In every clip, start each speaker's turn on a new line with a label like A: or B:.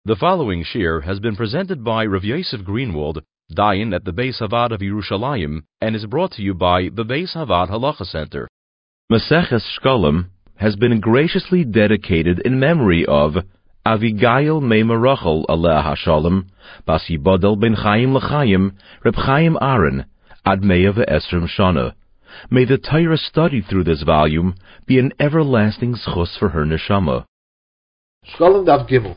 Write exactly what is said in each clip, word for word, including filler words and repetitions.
A: The following shir has been presented by Rav Yosef Greenwald, Dayan at the Beis Havad of Yerushalayim, and is brought to you by the Beis Havad Halacha Center. Maseches Shkolim has been graciously dedicated in memory of Avigail Meima Rachel Aleh HaShalom, Bas Yibodel Ben Chaim L'Chaim, Reb Chaim Aaron, Ad Meya Ve'esrim Shana. May the Torah studied through this volume be an everlasting schus for her neshama.
B: Shkolim Daf Gimel.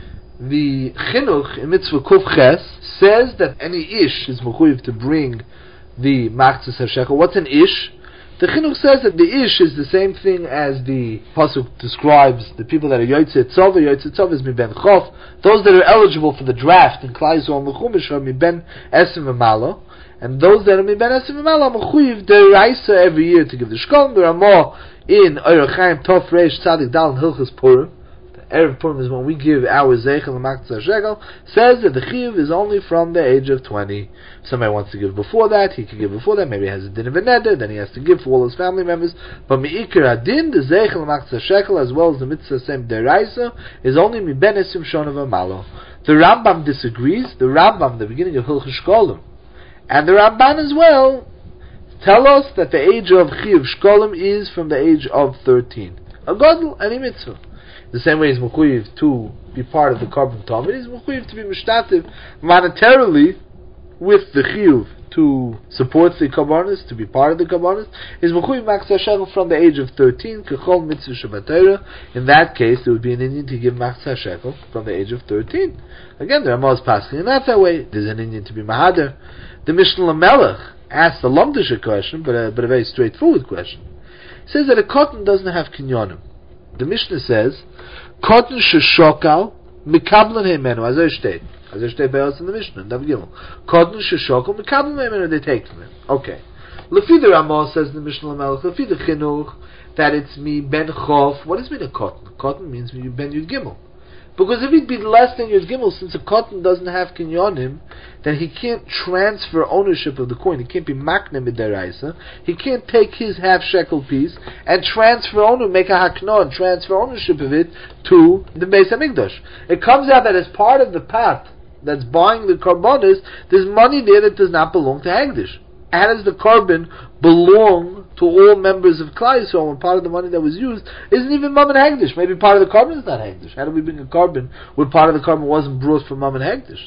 B: The Chinuch in Mitzvah Kuf Ches says that any ish is mechuyev to bring the Machzis HaShekel. What's an ish? The Chinuch says that the ish is the same thing as the Pasuk describes the people that are Yotzei Tzova. Yotzei Tzova is Miben Chof. Those that are eligible for the draft in Klai Yisrael Mechumish are Miben Esim V'Malo. And those that are Miben Esim V'Malo are mechuyev deraisa every year to give the Shkolim. There are more in Orach Chaim Tov Reish Tzadik Dal and Hilchos Purim. Erev Purim is when we give our Zeichel and Machzis HaShekel, says that the Chiyuv is only from the age of twenty. If somebody wants to give before that, he can give before that. Maybe he has a din of a neder, then he has to give for all his family members. But Me'ikar Adin, the Zeichel and Machzis HaShekel, as well as the Mitzvah Sem Deraisa, is only Miben Esim Shona V'Malo. The Rambam disagrees. The Rambam, the beginning of Hilchos Shkolim, and the Ramban as well, tell us that the age of Chiyuv Shkolim is from the age of thirteen. A Godel and a Mitzvah. The same way he's mechuyev to be part of the Korban Tamid, he's mechuyev to be mishtativ monetarily with the chiyuv to support the Karbanis, to be part of the Karbanis. He's mechuyev Machzis HaShekel from the age of thirteen, kechol mitzvah shebatayra. In that case, there would be an Indian to give Machzis HaShekel from the age of thirteen. Again, the Ramah is passing not that way. There's an Indian to be mahader. The Mishnah Lamelech asks a lumdisha question, but a, but a very straightforward question. It says that a cotton doesn't have kinyonim. The Mishnah says, "Cotton sheshokal mikablan heimenu." As I state, as I state be'os in the Mishnah, Dav Gimel. Cotton sheshokal mikablan heimenu. They take from him. Okay. Lefi the Ramah says in the Mishnah Lamelech, lefi the Chinuch, that it's mi ben chof. What does mean a cotton? Cotton means mi ben yud gimel. Because if he'd be less than Yud Gimel, since a cotton doesn't have kinyonim, then he can't transfer ownership of the coin. He can't be makne midaraisa. He can't take his half shekel piece and transfer ownership, make a hakno, and transfer ownership of it to the Beis Hamikdash. It comes out that as part of the path that's buying the karbonis, there's money there that does not belong to Hagdish. How does the carbon belong to all members of Klai Yisrael when part of the money that was used isn't even Mammon Hagdish? Maybe part of the carbon is not Hagdish. How do we bring a carbon where part of the carbon wasn't brought from Mammon Hagdish?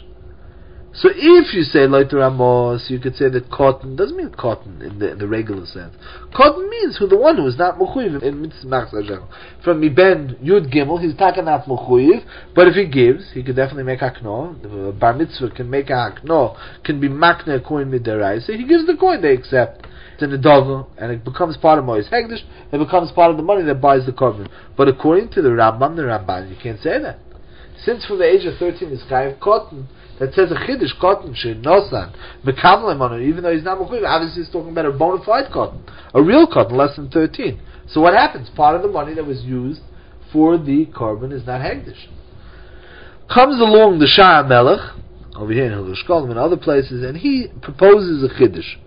B: So if you say Leiter Amos, you could say that cotton doesn't mean cotton in the, in the regular sense. Cotton means who the one who is not Mechuyev in Mitzvah Machzis HaShekel. From Miben Yud Gimel, he's taken not Mechuyev, but if he gives, he could definitely make Hakno. The Bar Mitzvah can make a Hakno, can be Makne a coin Midaraisa. He gives the coin, they accept. It's in the Dover, and it becomes part of Mois Hegdish, it becomes part of the money that buys the carbon. But according to the Rambam, the Ramban, you can't say that. Since from the age of thirteen, this guy of cotton, that says a chiddush cotton she'nosan mekavlem on it, even though he's not mechuyev. Obviously, he's talking about a bona fide cotton, a real cotton, less than thirteen. So what happens? Part of the money that was used for the carbon is not hegdish. Comes along the Shah Melech over here in Hilchos Shkolim and other places, and he proposes a chiddush.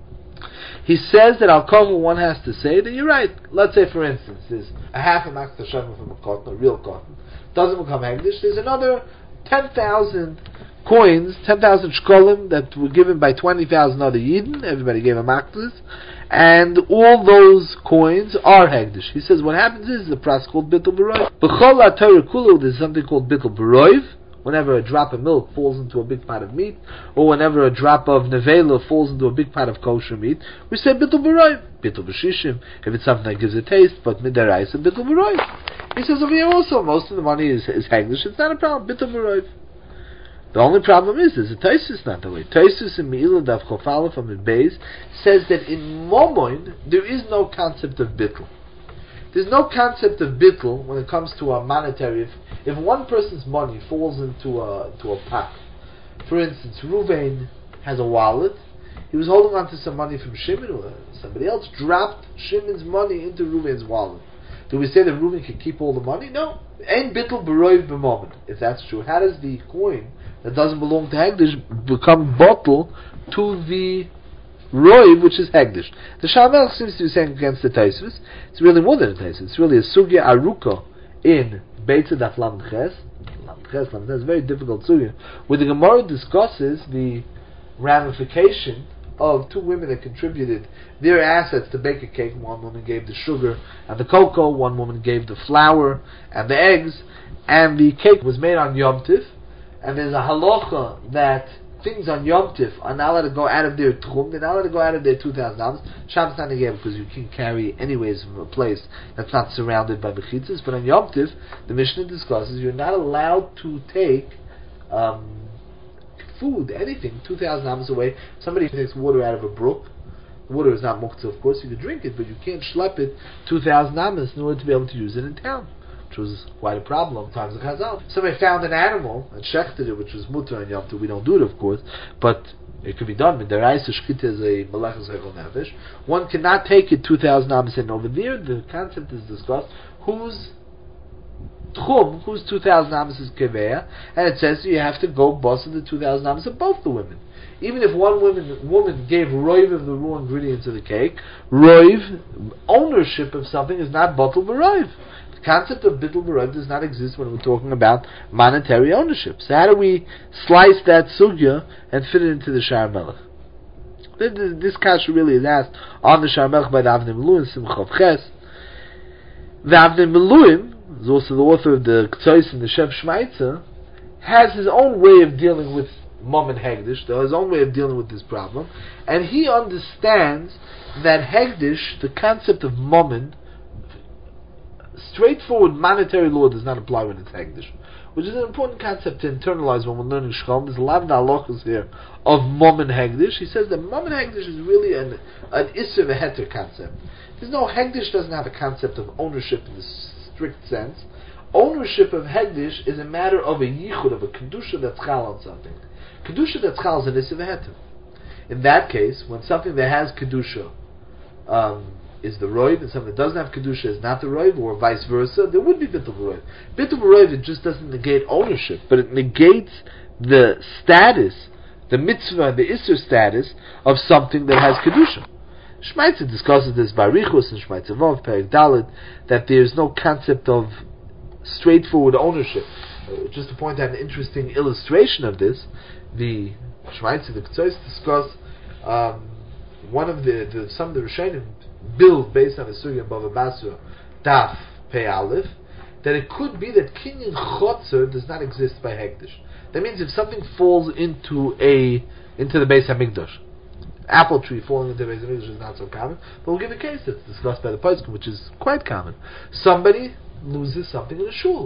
B: He says that al kol one has to say that you're right. Let's say, for instance, there's a half a Machzis HaShekel from a cotton, a real cotton, doesn't become hegdish. There's another ten thousand coins, ten thousand shkolim that were given by twenty thousand other Yidden. Everybody gave a Machzis, and all those coins are hegdish. He says what happens is the process called bittul b'roiv. B'chol ha'Torah kulu, there's something called bittul b'roiv. Whenever a drop of milk falls into a big pot of meat, or whenever a drop of nevela falls into a big pot of kosher meat, we say bittul b'roiv, bittul b'shishim, if it's something that gives a taste, but midaraisa, bittul b'roiv. He says over here also, most of the money is, is hegdish, it's not a problem, bittul b'roiv. The only problem is, there's a Taisus not the way. Taisus in Me'ilah Daf Chofala from the Beis says that in Momoin, there is no concept of bittul. There's no concept of bittul when it comes to a monetary. If, if one person's money falls into a to a pot, for instance, Ruvain has a wallet. He was holding on to some money from Shimon, or somebody else dropped Shimon's money into Ruvain's wallet. Do we say that Reuven can keep all the money? No. Ain't bittul b'roiv b'moment. If that's true, how does the coin that doesn't belong to Hegdish become bottle to the Roiv, which is Hegdish? The Shalmel seems to be saying against the Taisvis. It's really more than a Taisvis. It's really a Sugya Aruka in Beitza Daf Lam Ches. Lam Ches. That's a very difficult sugya, where the Gemara discusses the ramification of two women that contributed their assets to bake a cake. One woman gave the sugar and the cocoa, one woman gave the flour and the eggs, and the cake was made on Yom Tif, and there's a halacha that things on Yom Tif are not allowed to go out of their tchum, they're not allowed to go out of their two thousand dollars. Shabbos not again, because you can carry anyways from a place that's not surrounded by mechitzas, but on Yom Tif, the Mishnah discusses you're not allowed to take um, food, anything, two thousand dollars away. Somebody takes water out of a brook, water is not muktzah, of course, you can drink it, but you can't schlep it two thousand dollars in order to be able to use it in town, which was quite a problem times of Chazal. Somebody found an animal and shechted it, which was mutter and Yom Tov. We don't do it, of course, but it could be done. Midaraisa shchita is a malachas hechol nefesh. One cannot take it two thousand dollars, and over there the concept is discussed whose tchum, whose two thousand dollars is keveya, and it says you have to go boss of the two thousand dollars of both the women. Even if one woman woman gave roiv of the raw ingredients of the cake, roiv, ownership of something is not bottle b'roiv. The concept of bittul b'roiv does not exist when we're talking about monetary ownership. So how do we slice that sugya and fit it into the Sha'ar Melech? This kasha really is asked on the Sha'ar Melech by the Avnei Miluim, Simcha Ches. The Avnei Miluim is also the author of the K'tzois and the Shev Shmaitza, has his own way of dealing with Mom and Hegdish, his own way of dealing with this problem, and he understands that Hegdish, the concept of Momen, straightforward monetary law does not apply when it's Hegdish, which is an important concept to internalize when we're learning Shchol. There's a lot of halachas here of Momen Hegdish. He says that Momen Hegdish is really an, an Isser V'Heter concept. There's no, Hegdish doesn't have a concept of ownership in the strict sense. Ownership of Hegdish is a matter of a yichud, of a kedusha that's chal on something. Kedusha that's chal is an Isser V'Heter. In that case, when something that has kedusha um, is the roiv, and something that doesn't have kedusha is not the roiv, or vice versa, there would be bittul b'roiv. Bittul b'roiv, it just doesn't negate ownership, but it negates the status, the mitzvah, the Isser status of something that has kedusha. Shmaitzer discusses this by Richus and Shmaitzer Vov, Perek Dalet, that there is no concept of straightforward ownership. Uh, just to point out an interesting illustration of this, the Shmaitzer, the K'tzois discuss um, one of the, the some of the Rishonim build based on the Sugya of Bava Basra, Daf Pei Aleph, that it could be that Kinyan Chotzer does not exist by Hegdish. That means if something falls into a into the Beis Hamikdash, apple tree falling into the Beis Hamikdash is not so common, but we'll give a case that's discussed by the Poskim, which is quite common. Somebody loses something in a shul.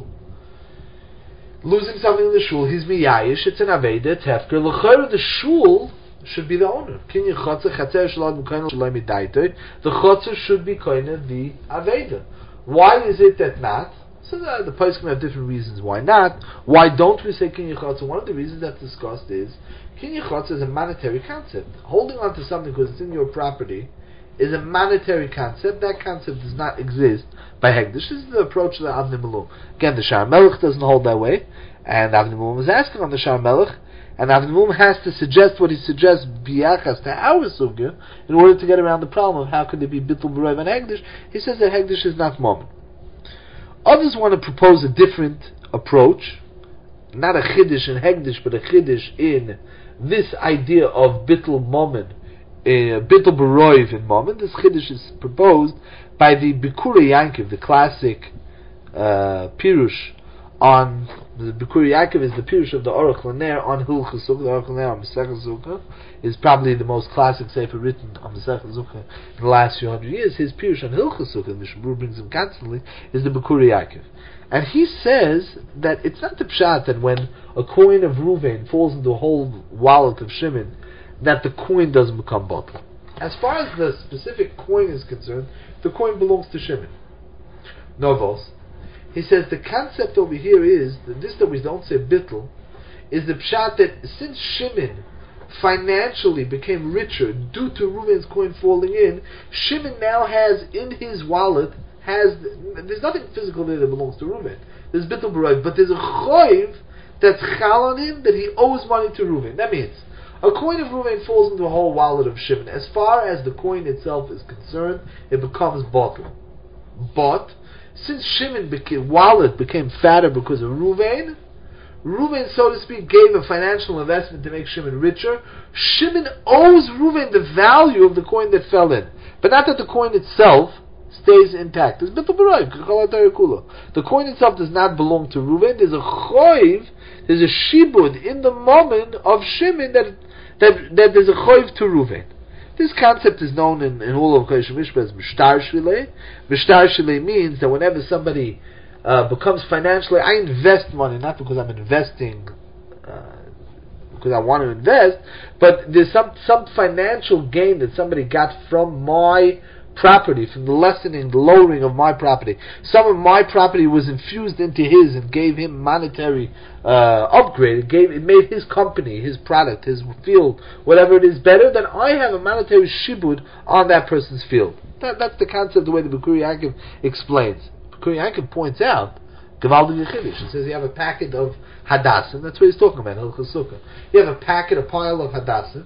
B: Losing something in the shul, he's miyayish, it's an aveda, it's hefker. L'chayr, the shul should be the owner. Kinyan chotzer, chatzer shalad m'koinel shalai midaitoi. The chotzer should be koinel the aveda. Why is it that not? So the, the Poskim have different reasons why not. Why don't we say kinyan chotzer? One of the reasons that's discussed is kinyan chotzer is a monetary concept. Holding on to something because it's in your property is a monetary concept. That concept does not exist by Hegdish. This is the approach of the Avnei Miluim. Again, the Sha'ar Melech doesn't hold that way, and Avnei Miluim is asking on the Sha'ar Melech, and Avnei Miluim has to suggest what he suggests biyachas to our sugya in order to get around the problem of how could there be bittul b'roiv and Hegdish. He says that Hegdish is not moment. Others want to propose a different approach, not a chiddush in Hegdish, but a chiddush in this idea of bittul moment, uh, bittul b'roiv in moment. This chiddush is proposed by the Bikurei Yankiv, the classic uh, pirush on the Bikurei Yankiv is the pirush of the Aruch LaNer on Hilchos Sukkah. The Aruch LaNer on Masechah Sukkah is probably the most classic sefer written on Masechah Sukkah in the last few hundred years. His pirush on Hilchos Sukkah, and Mishnah Berurah brings him constantly, is the Bikurei Yankiv, and he says that it's not the pshat that when a coin of Ruvain falls into a whole wallet of Shimon, that the coin doesn't become bottle. As far as the specific coin is concerned, the coin belongs to Shimon. Novos. He says the concept over here is, that this that we don't say bittul, is the pshat that since Shimon financially became richer due to Reuven's coin falling in, Shimon now has in his wallet, has there's nothing physical there that belongs to Reuven. There's bittul b'roiv, but there's a choiv that's chal on him that he owes money to Reuven. That means a coin of Reuven falls into a whole wallet of Shimon. As far as the coin itself is concerned, it becomes bottle. But since Shimon became, wallet became fatter because of Reuven, Reuven, so to speak, gave a financial investment to make Shimon richer. Shimon owes Reuven the value of the coin that fell in, but not that the coin itself stays intact. The coin itself does not belong to Reuven. There's a choiv, there's a shibud in the moment of Shimon that that, that there's a choiv to Reuven. This concept is known in, in all of Kodesh Mishpah as Mishtar Shilei. Mishtar Shilei means that whenever somebody uh, becomes financially, I invest money, not because I'm investing, uh, because I want to invest, but there's some, some financial gain that somebody got from my property, from the lessening, the lowering of my property. Some of my property was infused into his and gave him monetary uh, upgrade. It gave, it made his company, his product, his field, whatever it is, better. Then I have a monetary shibud on that person's field. That, that's the concept, the way the Bikurim Yaakov explains. Bikurim Yaakov points out, Gavaldi Yechidish, it says you have a packet of hadassim. That's what he's talking about. You have a packet, a pile of hadassim,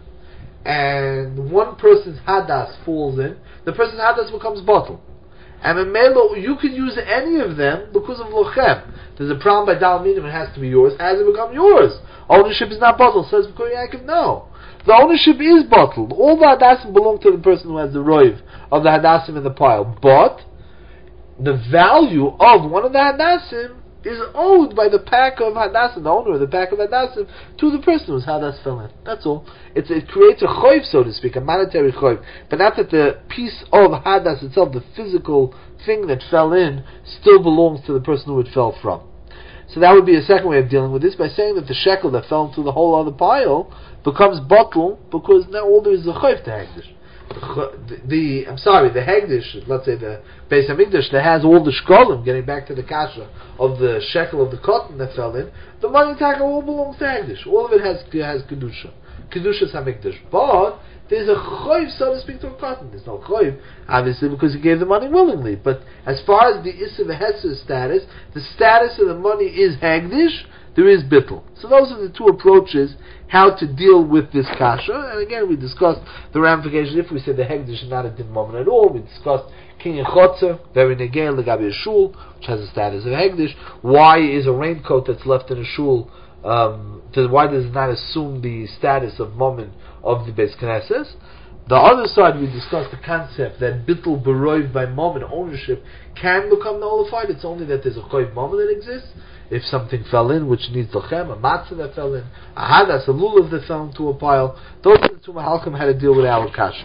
B: and one person's hadas falls in, the person's hadas becomes bottle. And in Melo, you can use any of them because of lochem. There's a problem by Dal Minim, it has to be yours. Has it become yours? Ownership is not bottle. Says Bikurim Yaakov, no. The ownership is bottled. All the hadassim belong to the person who has the roiv of the hadassim in the pile. But the value of one of the hadassim is owed by the pack of hadassim, the owner of the pack of hadassim, to the person whose hadas fell in. That's all. It's, it creates a choiv, so to speak, a monetary choiv, but not that the piece of hadas itself, the physical thing that fell in, still belongs to the person who it fell from. So that would be a second way of dealing with this, by saying that the shekel that fell into the whole other pile becomes bottle, because now all there is a choiv to hagdish. The, the I'm sorry, the Hegdish, let's say the Beis Hamikdash that has all the shkolim, getting back to the kasha of the shekel of the cotton that fell in, the money tackle all belongs to Hegdish. All of it has has kedusha, kedusha's Hamikdash. But there's a choiv, so to speak, to a cotton. There's no choiv, obviously, because he gave the money willingly. But as far as the Issa v'Hesed status, the status of the money is Hegdish. There is bittul. So those are the two approaches how to deal with this kasha. And again, we discussed the ramifications. If we say the hegdish is not a din moment at all, we discussed kinyan chotzer, very negel legabi a shul, which has the status of hegdish. Why is a raincoat that's left in a shul? Um, to, why does it not assume the status of moment of the Beis Knesses? The other side, we discussed the concept that bittul beroiv by moment ownership can become nullified. It's only that there's a choiv moment that exists. If something fell in, which needs lochem, a matzah that fell in, a hadas, a lulav that fell into a pile, those are the two mahalchim had to deal with our kasha.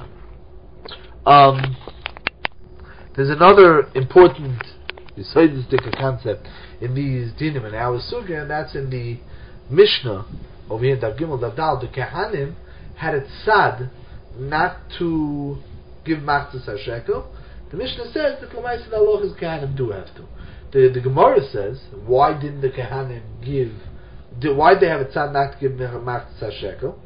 B: Um, there's another important Yesodistic concept in these dinim in our sugya, and that's in the Mishnah over here in Dav Gimel Dav Dal. The Kehanim had a tzad not to give matzah hashekel. The Mishnah says that l'maisa the halachas Kehanim do have to. The, the Gemara says, why didn't the Kehanim give, did, why did they have a tzad not to give matzah shekel?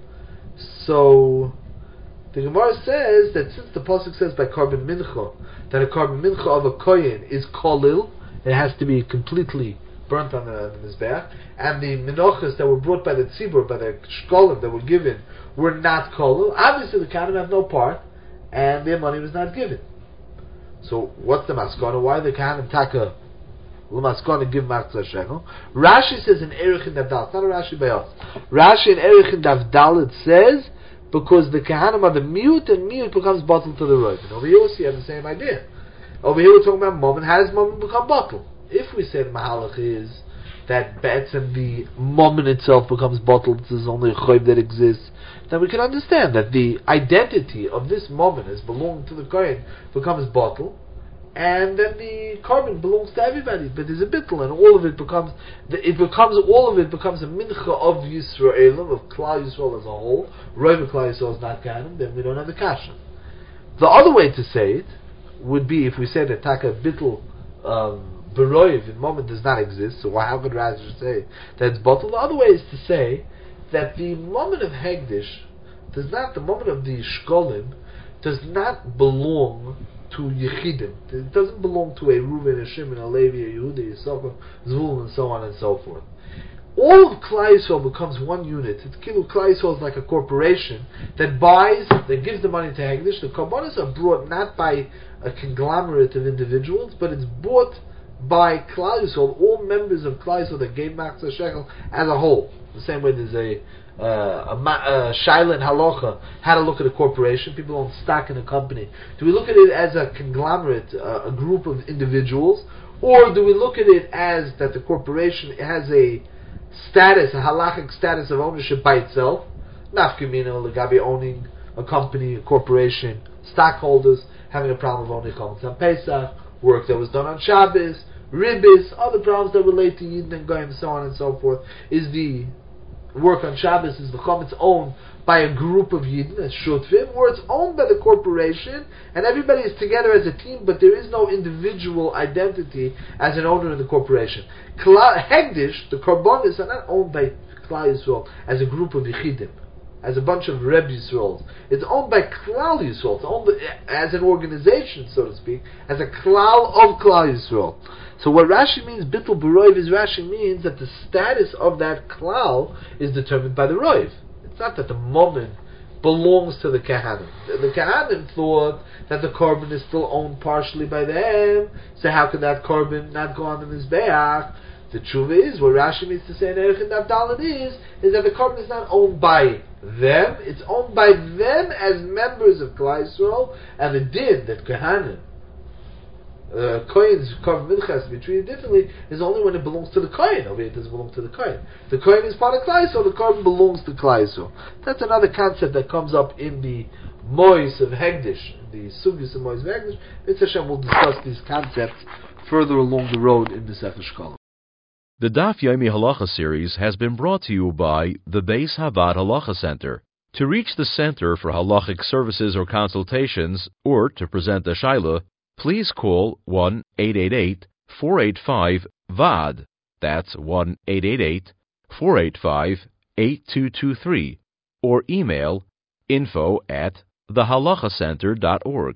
B: So, the Gemara says that since the pasuk says by korban mincha, that a korban mincha of a kohen is kolil, it has to be completely burnt on the, on the mizbeach, and the minochas that were brought by the tzibur, by the shkolim that were given, were not kolil. Obviously the Kehanim have no part, and their money was not given. So, what's the maskana? Why the Kehanim taka L'maskon and give matzah shekel? Rashi says in Erech and Davdal. It's not a Rashi by us. Rashi in Erech and Davdal it says because the Kehanim are the mute and mute becomes bottle to the road. And over here we have the same idea. Over here we're talking about moment. How does moment become bottle? If we say the mahalach is that bets and the moment itself becomes bottled, there's only a choiv that exists, then we can understand that the identity of this moment as belonging to the kohen becomes bottle. And then the carbon belongs to everybody, but there's a bittul, and all of it becomes, it becomes, all of it becomes a mincha of Yisraelim, of Klal Yisrael as a whole. Rov of Klal Yisrael is not Kehanim, then we don't have the kasha. The other way to say it would be if we say that taka bittul um, beroiv in moment does not exist. So how could Rashi say that it's bottled? The other way is to say that the moment of hegdish does not, the moment of the shkolim does not belong to Yechidim. It doesn't belong to a Reuven, a Shimon, a Levi, a Yehuda, a Yisachar, Zvulun, and so on and so forth. All of Klal Yisrael becomes one unit. It's Klal Yisrael is like a corporation that buys, that gives the money to Hegdish. The Karbanos are brought not by a conglomerate of individuals, but it's bought by Klal Yisrael, all members of Klal Yisrael that gave Machzor Shekel as a whole. The same way there's a uh, a, a Shaila and Halacha, how to look at a corporation. People own stock in a company. Do we look at it as a conglomerate, uh, a group of individuals, or do we look at it as that the corporation has a status, a halachic status of ownership by itself? Nafkamina legabi owning a company, a corporation, stockholders having a problem of owning Chol Pesach, work that was done on Shabbos, ribbis, other problems that relate to Yidden and Goyim, so on and so forth. Is the work on Shabbos, is the Chometz owned by a group of Yidden, as Shutvim, or it's owned by the corporation, and everybody is together as a team, but there is no individual identity as an owner in the corporation. Kla- Hegdish, the Korbanos, are not owned by Klal Yisrael as a group of Yechidim, as a bunch of Reb Yisraels. It's owned by Klal Yisrael. It's owned by, as an organization, so to speak, as a Klal of Klal Yisrael. So what Rashi means, Bittul B'Roiv, is Rashi means that the status of that Klal is determined by the Roiv. It's not that the moment belongs to the Kahanim. The, the Kahanim thought that the Korban is still owned partially by them, so how could that Korban not go on the Mizbeach? The tshuva is, what Rashi means to say in Erech and Abdalan is, is that the Korban is not owned by them, it's owned by them as members of Klal Yisrael, and the din that Kahanim, uh, Kohen's Korban Mincha has to be treated differently is only when it belongs to the Kohen. Over here it doesn't belong to the Kohen. The Kohen is part of Klal Yisrael, the Korban belongs to Klal Yisrael. That's another concept that comes up in the Mois of Hegdish, the Sugis of Mois of Hegdish. Mitzvah Hashem will discuss these concepts further along the road in the Sefer Shkolim.
A: The Daf Yomi Halacha series has been brought to you by the Beis Havad Halacha Center. To reach the Center for Halachic Services or Consultations, or to present a Shaila, please call one eight eight eight, four eight five, V A D. That's one eight eight eight, four eight five, eight two two three, or email info at the halacha center dot org.